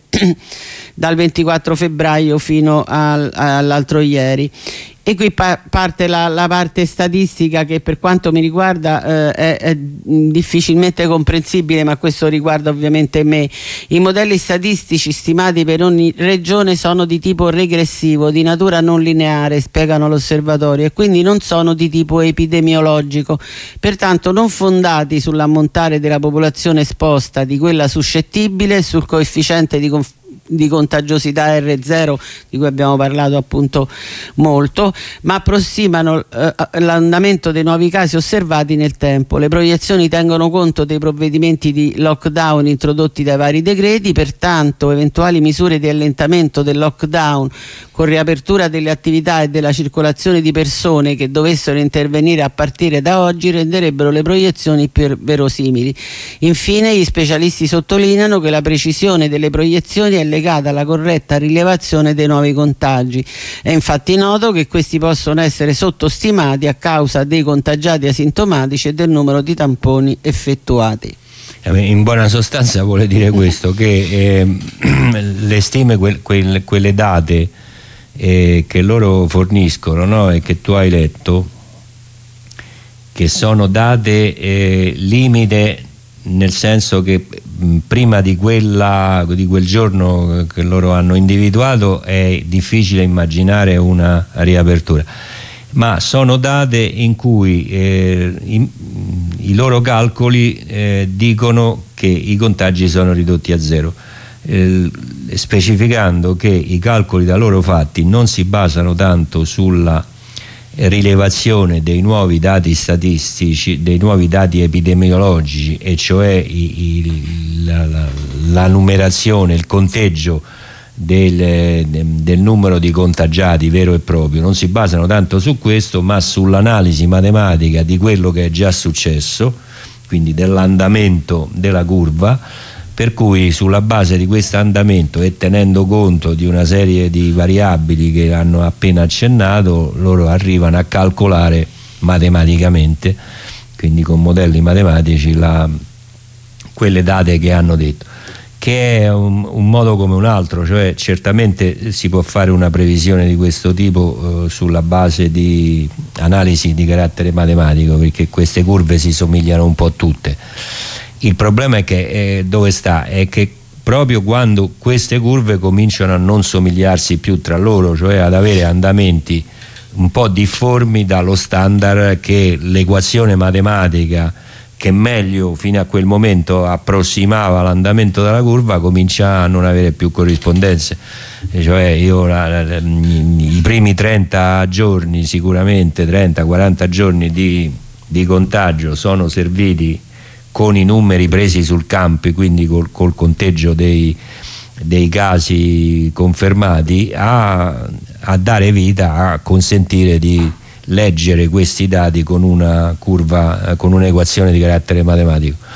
dal ventiquattro febbraio fino al, all'altro ieri. E qui pa parte la, la parte statistica, che per quanto mi riguarda eh, è, è difficilmente comprensibile, ma questo riguarda ovviamente me. I modelli statistici stimati per ogni regione sono di tipo regressivo, di natura non lineare, spiegano l'osservatorio, e quindi non sono di tipo epidemiologico, pertanto non fondati sull'ammontare della popolazione esposta, di quella suscettibile, sul coefficiente di conf di contagiosità erre zero di cui abbiamo parlato appunto molto, ma approssimano eh, l'andamento dei nuovi casi osservati nel tempo. Le proiezioni tengono conto dei provvedimenti di lockdown introdotti dai vari decreti, pertanto eventuali misure di allentamento del lockdown con riapertura delle attività e della circolazione di persone che dovessero intervenire a partire da oggi renderebbero le proiezioni più verosimili. Infine gli specialisti sottolineano che la precisione delle proiezioni è legata alla corretta rilevazione dei nuovi contagi. È infatti noto che questi possono essere sottostimati a causa dei contagiati asintomatici e del numero di tamponi effettuati. In buona sostanza vuole dire questo, che eh, le stime, que que quelle date eh, che loro forniscono, no? E che tu hai letto, che sono date eh, limite, nel senso che mh, prima di, quella, di quel giorno che loro hanno individuato è difficile immaginare una riapertura, ma sono date in cui eh, in, i loro calcoli eh, dicono che i contagi sono ridotti a zero, eh, specificando che i calcoli da loro fatti non si basano tanto sulla rilevazione dei nuovi dati statistici, dei nuovi dati epidemiologici, e cioè i, i, la, la, la numerazione, il conteggio del, del numero di contagiati vero e proprio. Non si basano tanto su questo, ma sull'analisi matematica di quello che è già successo, quindi dell'andamento della curva, per cui sulla base di questo andamento e tenendo conto di una serie di variabili che hanno appena accennato, loro arrivano a calcolare matematicamente, quindi con modelli matematici, la, quelle date che hanno detto, che è un, un modo come un altro, cioè certamente si può fare una previsione di questo tipo eh, sulla base di analisi di carattere matematico, perché queste curve si somigliano un po' tutte. Il problema è che eh, dove sta? È che proprio quando queste curve cominciano a non somigliarsi più tra loro, cioè ad avere andamenti un po' difformi dallo standard che l'equazione matematica che meglio fino a quel momento approssimava l'andamento della curva, comincia a non avere più corrispondenze. E cioè io la, la, i primi trenta giorni, sicuramente trenta quaranta giorni di, di contagio sono serviti con i numeri presi sul campo, quindi col, col conteggio dei, dei casi confermati, a, a dare vita, a consentire di leggere questi dati con una curva, con un'equazione di carattere matematico.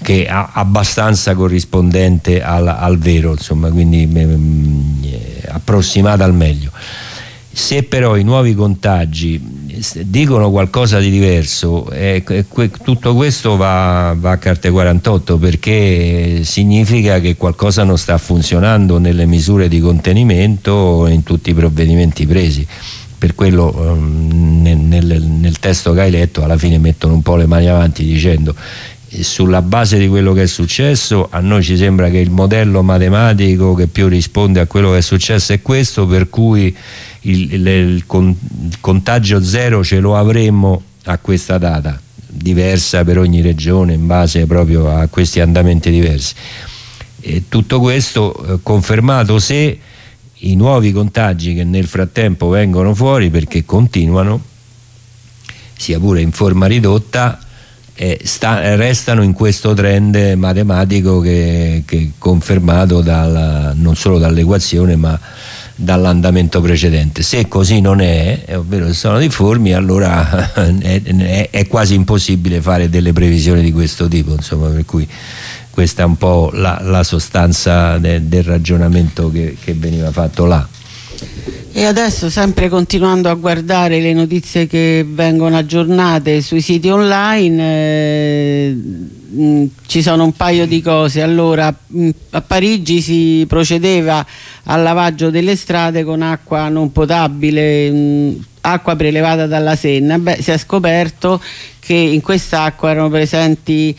che è abbastanza corrispondente al, al vero, insomma, quindi eh, approssimata al meglio. Se però i nuovi contagi dicono qualcosa di diverso, eh, que, tutto questo va, va a carte quarantotto, perché significa che qualcosa non sta funzionando nelle misure di contenimento e in tutti i provvedimenti presi. Per quello um, nel, nel, nel testo che hai letto alla fine mettono un po' le mani avanti dicendo: sulla base di quello che è successo a noi ci sembra che il modello matematico che più risponde a quello che è successo è questo, per cui il, il, il, con, il contagio zero ce lo avremmo a questa data, diversa per ogni regione in base proprio a questi andamenti diversi. E tutto questo eh, confermato se i nuovi contagi che nel frattempo vengono fuori, perché continuano, sia pure in forma ridotta, Eh, sta, restano in questo trend matematico che, che è confermato dal, non solo dall'equazione ma dall'andamento precedente. Se così non è, ovvero se sono difformi, allora è, è, è quasi impossibile fare delle previsioni di questo tipo, insomma, per cui questa è un po' la, la sostanza de, del ragionamento che, che veniva fatto là. E adesso, sempre continuando a guardare le notizie che vengono aggiornate sui siti online, eh, mh, ci sono un paio di cose. Allora, mh, a Parigi si procedeva al lavaggio delle strade con acqua non potabile, mh, acqua prelevata dalla Senna. Beh, si è scoperto che in quest'acqua erano presenti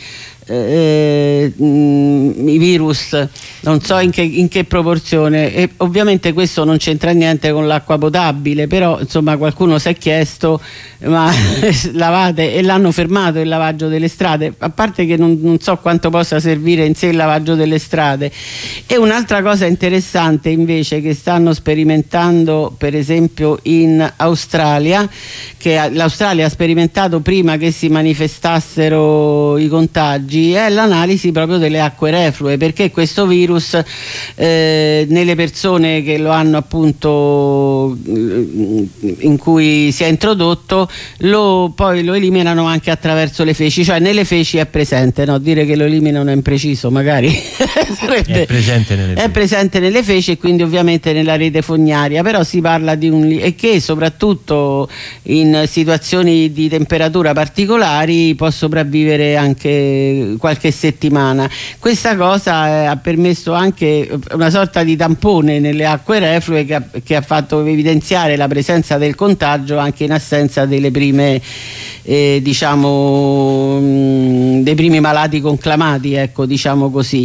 Eh, mh, i virus, non so in che, in che proporzione, e ovviamente questo non c'entra niente con l'acqua potabile, però insomma qualcuno si è chiesto: ma lavate, e l'hanno fermato il lavaggio delle strade, a parte che non, non so quanto possa servire in sé il lavaggio delle strade. E un'altra cosa interessante invece che stanno sperimentando per esempio in Australia, che l'Australia ha sperimentato prima che si manifestassero i contagi, è l'analisi proprio delle acque reflue, perché questo virus eh, nelle persone che lo hanno appunto in cui si è introdotto lo, poi lo eliminano anche attraverso le feci, cioè nelle feci è presente, no? Dire che lo eliminano è impreciso, magari è presente nelle feci. È presente nelle feci e quindi ovviamente nella rete fognaria, però si parla di un e che soprattutto in situazioni di temperatura particolari può sopravvivere anche qualche settimana. Questa cosa eh, ha permesso anche una sorta di tampone nelle acque reflue che ha, che ha fatto evidenziare la presenza del contagio anche in assenza delle prime eh, diciamo mh, dei primi malati conclamati, ecco, diciamo così.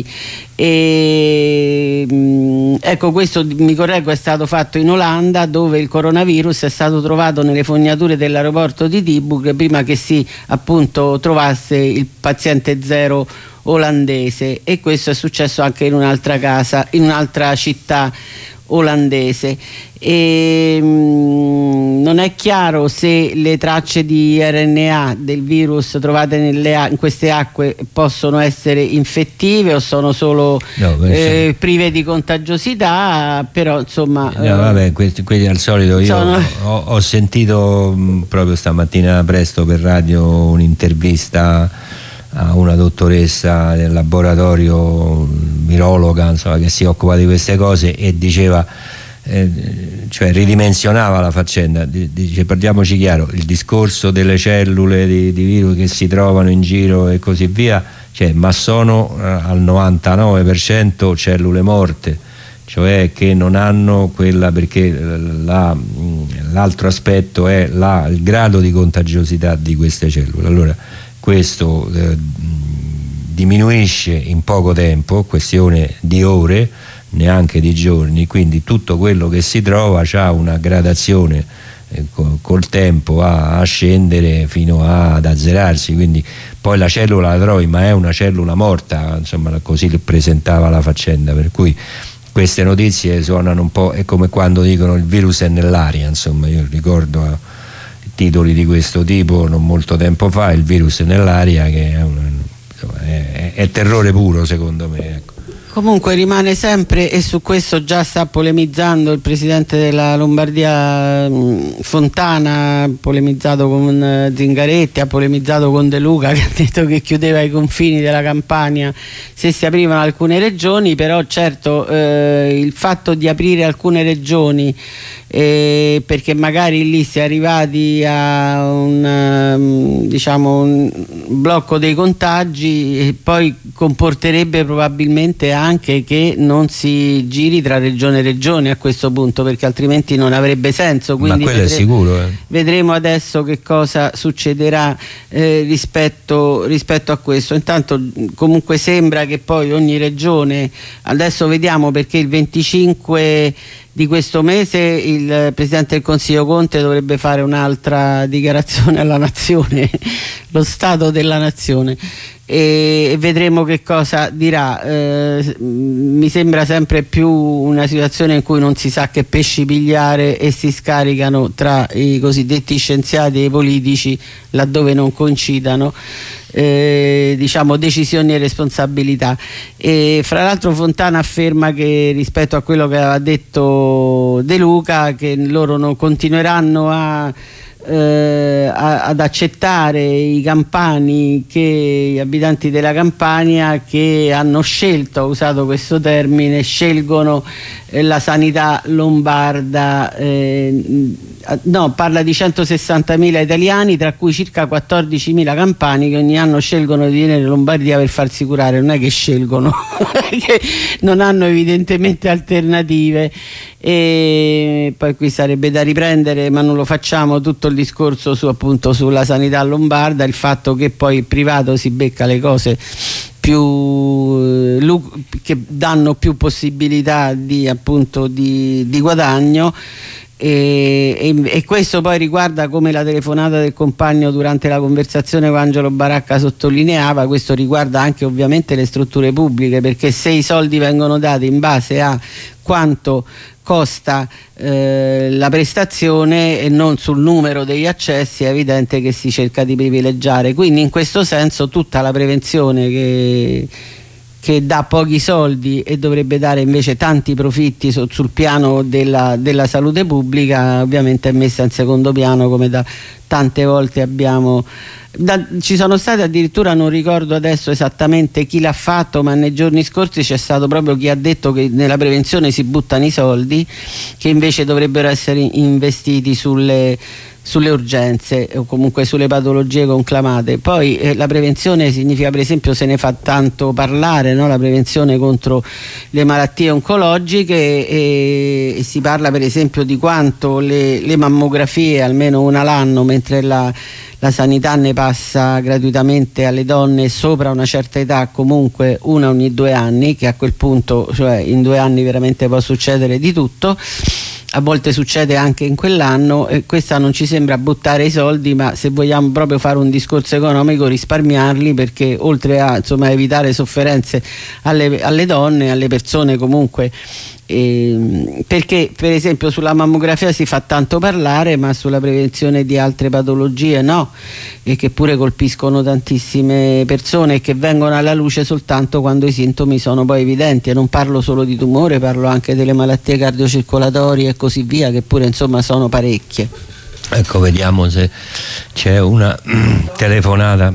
E mh, ecco, questo, mi correggo, è stato fatto in Olanda, dove il coronavirus è stato trovato nelle fognature dell'aeroporto di Tilburg prima che si appunto trovasse il paziente zero olandese, e questo è successo anche in un'altra casa, in un'altra città olandese. E, mh, non è chiaro se le tracce di R N A del virus trovate nelle, in queste acque possono essere infettive o sono solo no, eh, prive di contagiosità, però insomma no, eh, vabbè, questi, quelli al solito io sono... ho, ho sentito mh, proprio stamattina presto per radio un'intervista a una dottoressa del laboratorio virologa, insomma, che si occupa di queste cose, e diceva eh, cioè ridimensionava la faccenda, dice: parliamoci chiaro, il discorso delle cellule di, di virus che si trovano in giro e così via, cioè, ma sono eh, al novantanove per cento cellule morte, cioè che non hanno quella, perché la, l'altro aspetto è la, il grado di contagiosità di queste cellule. Allora questo eh, diminuisce in poco tempo, questione di ore, neanche di giorni, quindi tutto quello che si trova ha una gradazione eh, col, col tempo a, a scendere fino a, ad azzerarsi, quindi poi la cellula la trovi, ma è una cellula morta, insomma, così presentava la faccenda, per cui queste notizie suonano un po', è come quando dicono il virus è nell'aria, insomma. Io ricordo a titoli di questo tipo non molto tempo fa, il virus è nell'aria, che è, una, insomma, è, è terrore puro, secondo me, ecco. Comunque rimane sempre, e su questo già sta polemizzando il presidente della Lombardia Fontana, ha polemizzato con Zingaretti, ha polemizzato con De Luca, che ha detto che chiudeva i confini della Campania se si aprivano alcune regioni. Però certo eh, il fatto di aprire alcune regioni eh, perché magari lì si è arrivati a un, diciamo, un blocco dei contagi, e poi comporterebbe probabilmente anche che non si giri tra regione e regione a questo punto, perché altrimenti non avrebbe senso. Quindi ma quello vedremo, è sicuro eh. vedremo adesso che cosa succederà eh, rispetto, rispetto a questo. Intanto comunque sembra che poi ogni regione, adesso vediamo, perché il venticinque di questo mese il Presidente del Consiglio Conte dovrebbe fare un'altra dichiarazione alla Nazione, lo Stato della Nazione, e vedremo che cosa dirà. Eh, mi sembra sempre più una situazione in cui non si sa che pesci pigliare e si scaricano tra i cosiddetti scienziati e i politici, laddove non coincidano eh, diciamo decisioni e responsabilità. E fra l'altro Fontana afferma che, rispetto a quello che aveva detto De Luca, che loro non continueranno a Eh, a, ad accettare i campani, che gli abitanti della Campania che hanno scelto, ha usato questo termine, scelgono eh, la sanità lombarda. Eh, no, parla di centosessantamila italiani, tra cui circa quattordicimila campani che ogni anno scelgono di venire in Lombardia per farsi curare. Non è che scelgono, che non hanno evidentemente alternative. E poi qui sarebbe da riprendere, ma non lo facciamo, tutto il discorso su, appunto, sulla sanità lombarda, il fatto che poi il privato si becca le cose più che danno più possibilità di, appunto, di, di guadagno. E, e, e questo poi riguarda, come la telefonata del compagno durante la conversazione con Angelo Baracca sottolineava, questo riguarda anche ovviamente le strutture pubbliche, perché se i soldi vengono dati in base a quanto costa eh, la prestazione e non sul numero degli accessi, è evidente che si cerca di privilegiare. Quindi in questo senso tutta la prevenzione che che dà pochi soldi e dovrebbe dare invece tanti profitti sul, sul piano della, della salute pubblica, ovviamente è messa in secondo piano, come da tante volte abbiamo da, ci sono stati addirittura, non ricordo adesso esattamente chi l'ha fatto, ma nei giorni scorsi c'è stato proprio chi ha detto che nella prevenzione si buttano i soldi che invece dovrebbero essere investiti sulle sulle urgenze o comunque sulle patologie conclamate. Poi eh, la prevenzione significa, per esempio, se ne fa tanto parlare, no? La prevenzione contro le malattie oncologiche, e, e si parla per esempio di quanto le, le mammografie, almeno una l'anno, mentre la, la sanità ne passa gratuitamente alle donne sopra una certa età, comunque una ogni due anni, che a quel punto, cioè in due anni veramente può succedere di tutto. A volte succede anche in quell'anno, e questa non ci sembra buttare i soldi, ma se vogliamo proprio fare un discorso economico, risparmiarli, perché oltre a, insomma, evitare sofferenze alle, alle donne, alle persone comunque, eh, perché per esempio sulla mammografia si fa tanto parlare, ma sulla prevenzione di altre patologie no, e che pure colpiscono tantissime persone e che vengono alla luce soltanto quando i sintomi sono poi evidenti. E non parlo solo di tumore, parlo anche delle malattie cardiocircolatorie e così via, che pure insomma sono parecchie. Ecco, vediamo se c'è una telefonata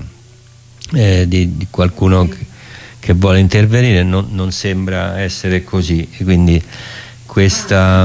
eh, di, di qualcuno che, che vuole intervenire. Non, non sembra essere così, e quindi questa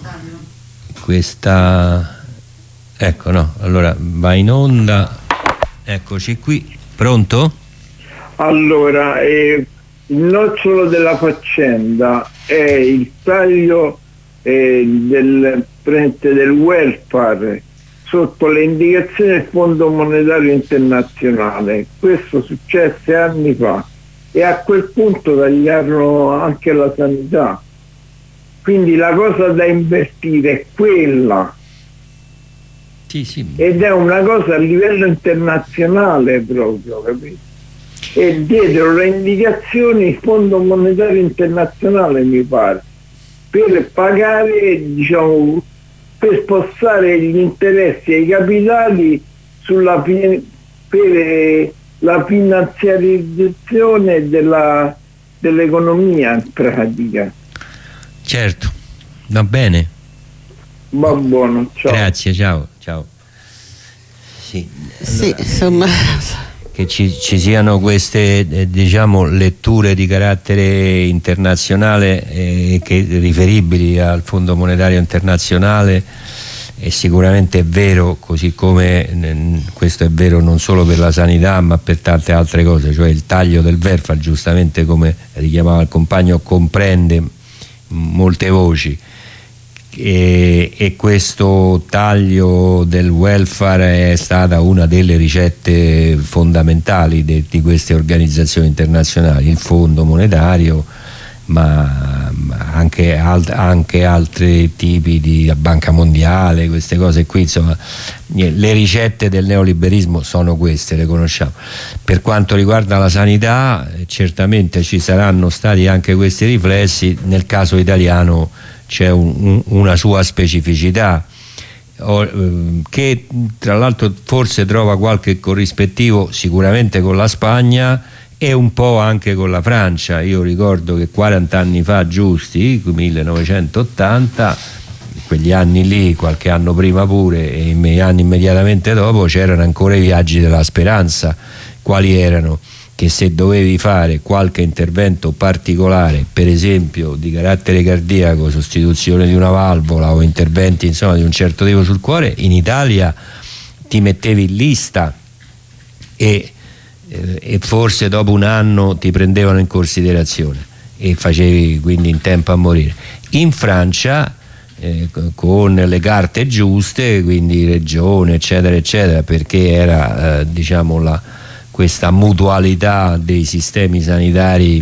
questa ecco, no, allora va in onda. Eccoci qui, pronto? Allora, eh, il nocciolo della faccenda è il taglio eh, del, del welfare sotto le indicazioni del Fondo Monetario Internazionale. Questo successe anni fa, e a quel punto tagliarono anche la sanità. Quindi la cosa da invertire è quella. Sì, sì. Ed è una cosa a livello internazionale proprio, capito? E dietro le indicazioni il Fondo Monetario Internazionale, mi pare, per pagare, diciamo, per spostare gli interessi e i capitali sulla, per la finanziarizzazione della, dell'economia in pratica. Certo, va bene. Va buono, ciao. Grazie, ciao, ciao. Sì, allora, sì, insomma, che ci, ci siano queste eh, diciamo letture di carattere internazionale eh, che riferibili al Fondo Monetario Internazionale è sicuramente vero, così come eh, questo è vero non solo per la sanità ma per tante altre cose, cioè il taglio del welfare, giustamente come richiamava il compagno, comprende molte voci. E, e questo taglio del welfare è stata una delle ricette fondamentali de, di queste organizzazioni internazionali, il Fondo Monetario, ma, ma anche, alt, anche altri tipi di Banca Mondiale, queste cose qui, insomma le ricette del neoliberismo sono queste, le conosciamo. Per quanto riguarda la sanità, certamente ci saranno stati anche questi riflessi. Nel caso italiano c'è un, un, una sua specificità o, eh, che tra l'altro forse trova qualche corrispettivo sicuramente con la Spagna e un po' anche con la Francia. Io ricordo che quaranta anni fa giusti, millenovecentottanta, quegli anni lì, qualche anno prima pure e negli anni immediatamente dopo, c'erano ancora i viaggi della speranza. Quali erano? Che se dovevi fare qualche intervento particolare, per esempio di carattere cardiaco, sostituzione di una valvola o interventi insomma di un certo tipo sul cuore, in Italia ti mettevi in lista e, eh, e forse dopo un anno ti prendevano in considerazione e facevi quindi in tempo a morire. In Francia eh, con le carte giuste, quindi regione eccetera eccetera, perché era eh, diciamo la questa mutualità dei sistemi sanitari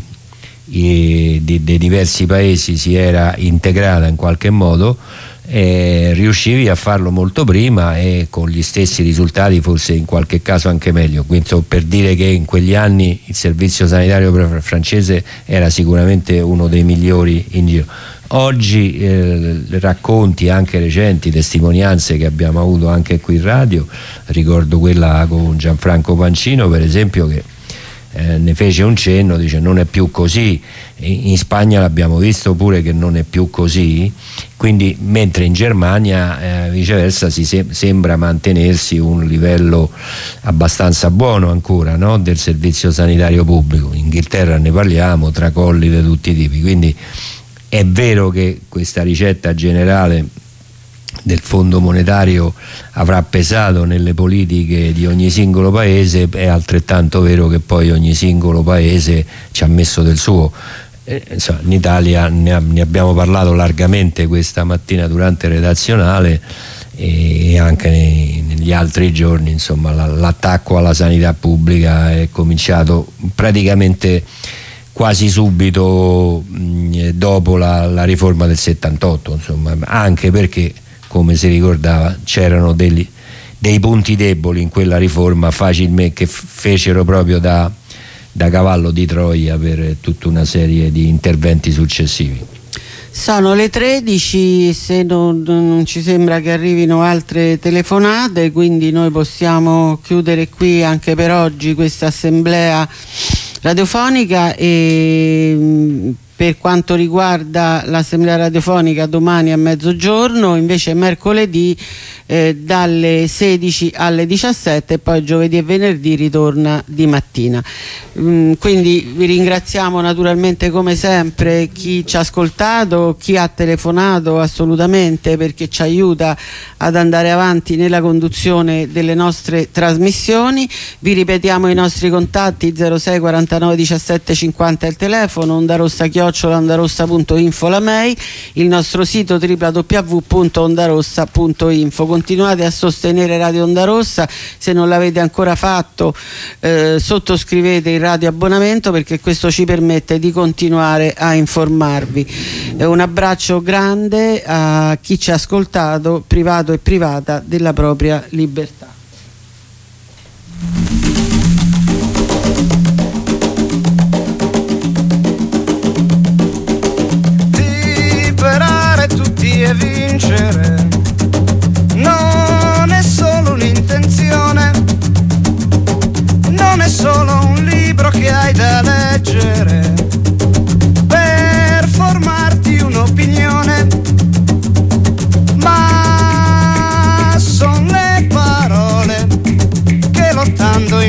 e di, dei diversi paesi si era integrata in qualche modo, eh, riuscivi a farlo molto prima e con gli stessi risultati, forse in qualche caso anche meglio. Quindi per dire che in quegli anni il servizio sanitario francese era sicuramente uno dei migliori in giro. Oggi eh, racconti anche recenti, testimonianze che abbiamo avuto anche qui in radio, ricordo quella con Gianfranco Pancino per esempio, che eh, ne fece un cenno, dice non è più così. In Spagna l'abbiamo visto pure che non è più così, quindi mentre in Germania eh, viceversa si se sembra mantenersi un livello abbastanza buono ancora, no? Del servizio sanitario pubblico. In Inghilterra ne parliamo, tracolli di tutti i tipi, quindi è vero che questa ricetta generale del Fondo Monetario avrà pesato nelle politiche di ogni singolo paese, è altrettanto vero che poi ogni singolo paese ci ha messo del suo. Eh, insomma, in Italia ne, ha, ne abbiamo parlato largamente questa mattina durante il redazionale e anche nei, negli altri giorni, insomma l'attacco alla sanità pubblica è cominciato praticamente quasi subito mh, dopo la, la riforma del settantotto, insomma, anche perché come si ricordava c'erano dei punti deboli in quella riforma facilmente, che fecero proprio da, da cavallo di Troia per tutta una serie di interventi successivi. Sono le tredici, se non, non ci sembra che arrivino altre telefonate, quindi noi possiamo chiudere qui anche per oggi questa assemblea radiofonica. E per quanto riguarda l'assemblea radiofonica domani a mezzogiorno, invece mercoledì eh, dalle sedici alle diciassette e poi giovedì e venerdì ritorna di mattina. Mm, quindi vi ringraziamo naturalmente come sempre chi ci ha ascoltato, chi ha telefonato assolutamente, perché ci aiuta ad andare avanti nella conduzione delle nostre trasmissioni. Vi ripetiamo i nostri contatti: zero sei quarantanove diciassette cinquanta il telefono, onda rossa chiocciola ondarossa punto info la mail, il nostro sito w w w punto ondarossa punto info. Continuate a sostenere Radio Onda Rossa, se non l'avete ancora fatto eh, sottoscrivete il radio abbonamento, perché questo ci permette di continuare a informarvi. Eh, un abbraccio grande a chi ci ha ascoltato, privato e privata della propria libertà.